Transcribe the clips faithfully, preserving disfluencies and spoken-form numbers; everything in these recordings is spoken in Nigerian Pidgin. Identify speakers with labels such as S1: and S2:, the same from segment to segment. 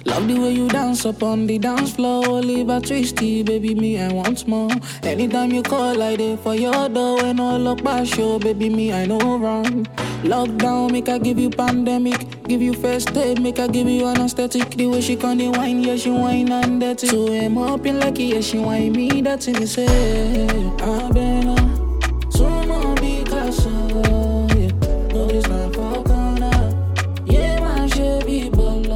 S1: Love the way you dance up on the dance floor. Oliver Twisty, baby, me, I want more. Anytime you call, I dey for your door. When all up my show, baby, me, I know wrong. Lockdown, make I give you pandemic. Give you first aid, make I give you anesthetic. The way she can the wine, yeah, she wine and dirty. So I'm up in lucky, yeah, she wine me, that's in the say. I been a sumo Picasso, yeah. No, it's not for corner. Yeah, my shit be below.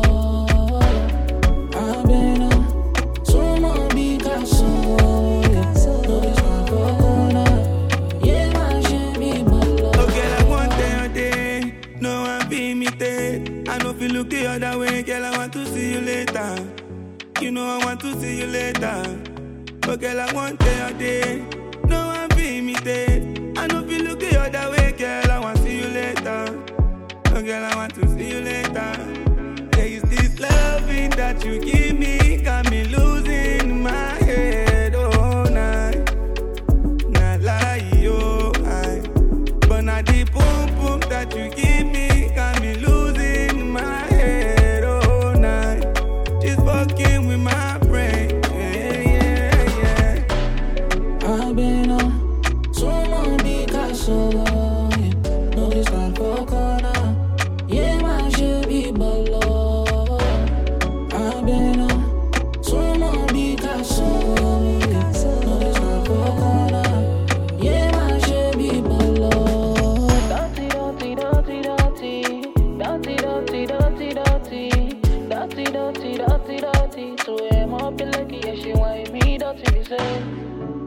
S1: I been a sumo Picasso, yeah. No, it's not for corner. Yeah, my shit be below.
S2: Okay, I want day or day. No one be imitated. I know if you look the other way, girl, I want to see you later. You know I want to see you later. But girl, I want day or day. No one be imitated. I know if you look the other way, girl, I want to see you later. Oh girl, I want to see you later. There is this loving that you give me, got me losing my head all night. Not lie, yo, I. But not the boom boom that you give me, got me losing my head all night. She's fucking with my brain, yeah, yeah, yeah.
S1: I've been a sumo Picasso, yeah. No, it's not for corner. Yeah, my shit be below. I've been a sumo Picasso, yeah. No, it's not for corner. Yeah, my shit be below. Dirty, dirty, dirty, dirty. Dirty, dirty, dirty, dirty. Dirty, dirty, dirty, dirty. So I'm up in lucky, yeah, she want me dirty, me say.